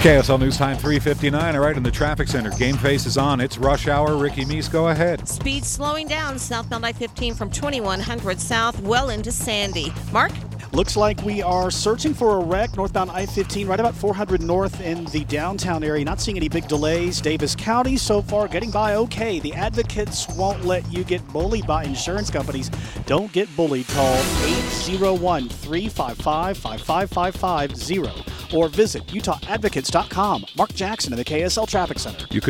KSL News Time 3:59. All right, in the traffic center, Game Face is on. It's rush hour. Ricky Meese, go ahead. Speed slowing down southbound I-15 from 2100 south well into Sandy. Mark? Looks like we are searching for a wreck northbound I-15 right about 400 north in the downtown area. Not seeing any big delays. Davis County so far getting by okay. The advocates won't let you get bullied by insurance companies. Don't get bullied. Call 801-355-55550 or visit UtahAdvocates.com. Mark Jackson in the KSL Traffic Center. You could